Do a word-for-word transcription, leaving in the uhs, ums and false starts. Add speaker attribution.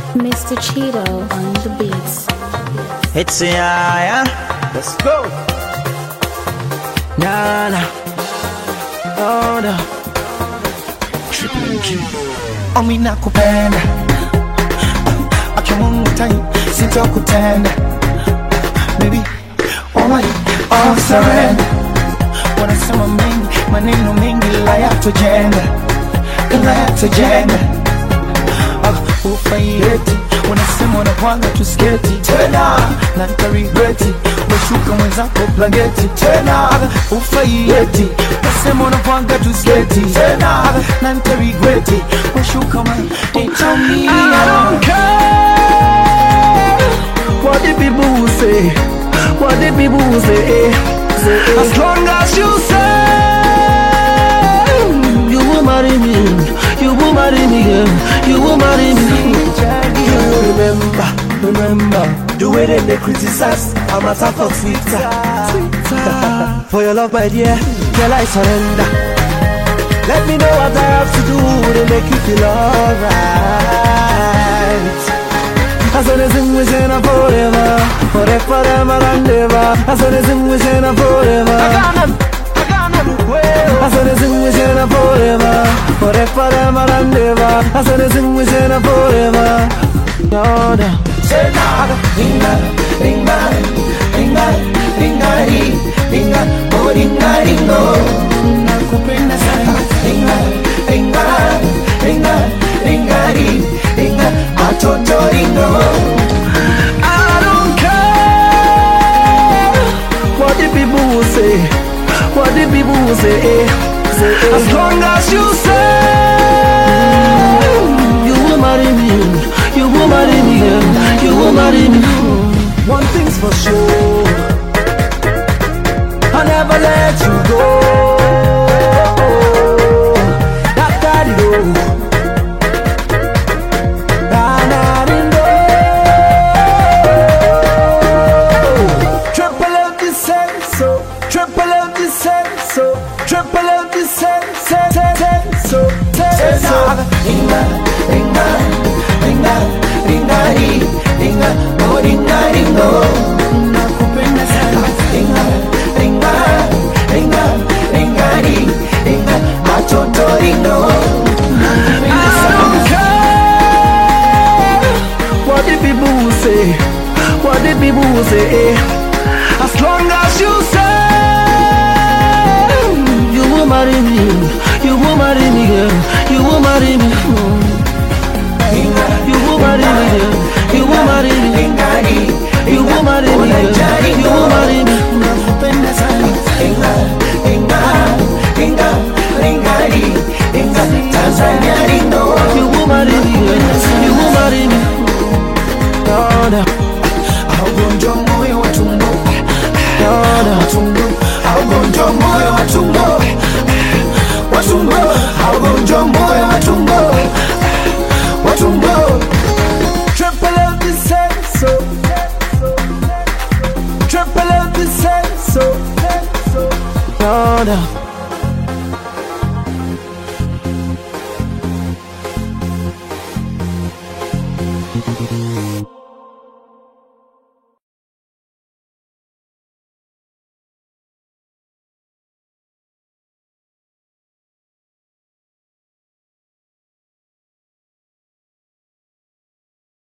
Speaker 1: Mister Cheeto on the beats.
Speaker 2: It's a yeah, let's go. Nah, nah, oh no. Triple G.
Speaker 3: Omi nakupenda, akimungu tai sitokutenda. Baby, oh my, oh surrender. Wanasema mengi, maneno mengi la yatojenga, la yatojenga. Ah, ufayeti, wanasema wanapanga tusketi tena, na nitarigreti, washuka mwenzako blanketi tena. Ah, ufayeti, wanasema wanapanga tusketi tena, na nitarigreti, washuka mwenzako blanketi.
Speaker 2: I don't care what the people will say, what the people will say, say. As long as you say you will marry me, you will marry me, yeah, you will marry me.
Speaker 3: You remember, remember the way they, they criticize I'm a type of Twitter. For your love, my dear, girl, I surrender. Let me know what I have to do to make you feel alright. As long as I'm wishing I'm forever, forever, forever and ever. As long as I'm wishing I'm forever, I got them, I got them well. As long as I'm wishing I'm forever, forever, forever and ever. As long as I'm wishing I'm forever. No, no. Say now, ringa, ringa, ringa, ringa, ringa, oh ringa, ringo. Nakupenda sana, ringa, ringa, ringa, ringa, ringa, atoto ringo.
Speaker 2: I don't care what the people will say, what the people will say, say. As long as you say you will marry me, you will marry me, yeah, you will marry me.
Speaker 3: One thing's for sure, I'll never let you go. That daddy go. Triple L this say so, triple L this say so, triple L this say say say so, say so. Ringa, ringa, ringa, ringa, ringa, oh ringa, ringo. Nakupenda sana. Ringa, ringa, ringa, ringa, ringa, atoto ringo. Nakupenda sana.
Speaker 2: I don't care what the people will say, what the people will say. As long as you say you will marry me, you will marry me, yeah, you will marry me. You will marry me, yeah, you will marry me, you will marry me, yeah, you will marry me.
Speaker 3: Nakupenda sana. Ringa, ringa, ringa, ringa, ringa, Tanzania ringo.
Speaker 2: You will marry me, yeah, you will marry me. No, no.
Speaker 3: Augonjwa moyo wa tumbo,
Speaker 2: No, no.
Speaker 3: tumbo. Augonjwa moyo wa tumbo, wa tumbo. Augonjwa moyo wa tumbo, wa tumbo. Triple L this say so, triple L this say so.
Speaker 2: No, no.